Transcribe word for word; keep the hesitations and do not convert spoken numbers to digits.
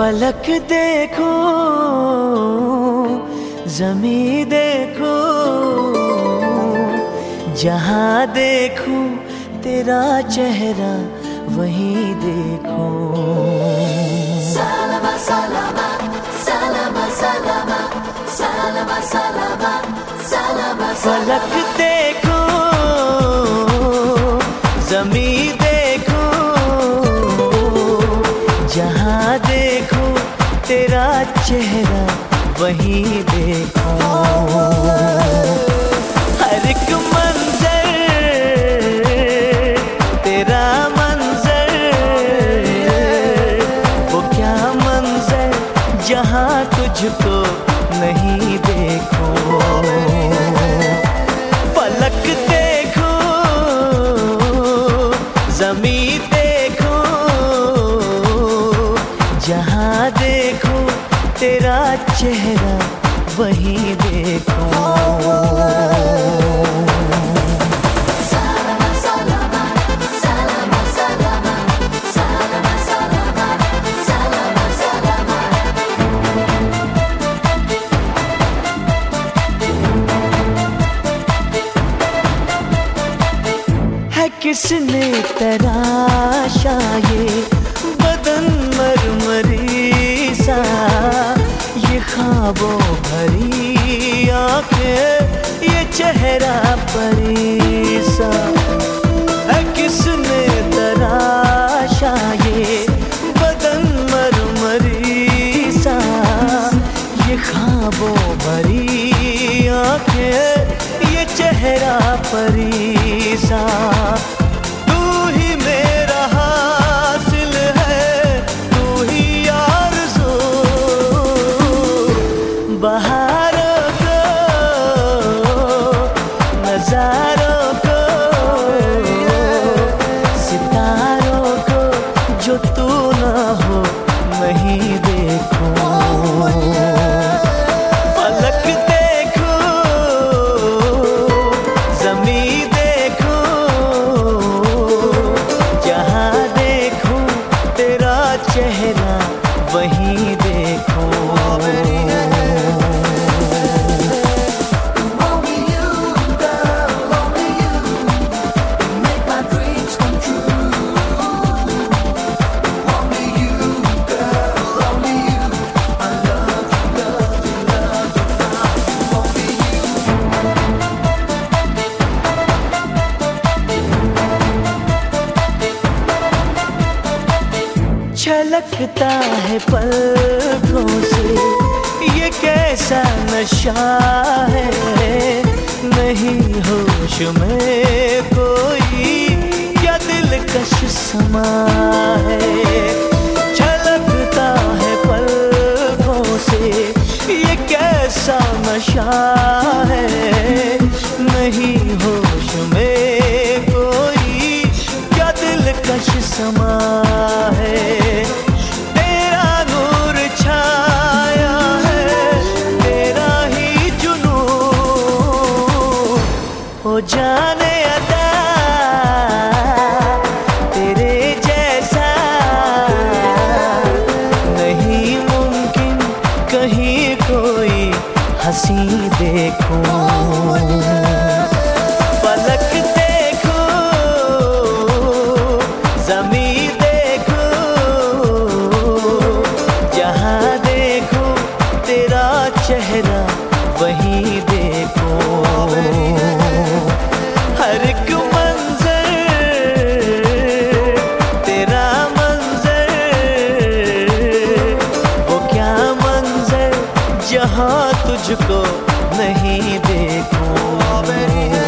फलक देखो, ज़मीं देखो, जहाँ देखूं तेरा चेहरा वहीं देखो। सलामा सलामा सलामा सलामा सलामा सलामा सलामा। फलक देखो, ज़मीं देखो, जहाँ देखो तेरा चेहरा वहीं देखो। हर एक मंजर तेरा मंजर, वो क्या मंजर जहाँ तुझको नहीं देखो। फलक देखो, ज़मीं देखो, जहाँ देखो तेरा चेहरा वहीं देखो। सलामा सलामा सलामा सलामा सलामा सलामा सलामा सलामा। है किसने तराशा ये बदन मरमरी सा, ये ख्वाबों भरी आंखें, ये चेहरा परी सा। है किसने तराशा ये बदन मरमरी सा, ये ख्वाबों भरी आंखें, ये चेहरा परी सा। तू ही मेरा हासिल है, तू ही आरज़ू, बहारों को, नज़ारों को, सितारों को, जो तू ना हो नहीं देखो। फलक देखो, ज़मीं देखो, जहाँ देखो तेरा चेहरा वहीं देखो। Only you, girl, only you make my dreams come true. Only you, girl, only you. I love you, love you, love you. Only you. छलकता है पलकों से ये कैसा नशा है, नहीं होश में कोई क्या दिलकश समा है। छलकता है पलकों से ये कैसा नशा है, नहीं होश में कोई क्या दिलकश समा है। तेरा नूर छाया है, तेरा ही जुनून, हो जाने अदा तेरे जैसा नहीं मुमकिन कहीं कोई हंसी देखो। फलक देखो, ज़मीं देखो, जहाँ देखो तेरा चेहरा वहीं देखो। हर एक मंजर तेरा मंजर, वो क्या मंजर जहाँ तुझको नहीं देखो।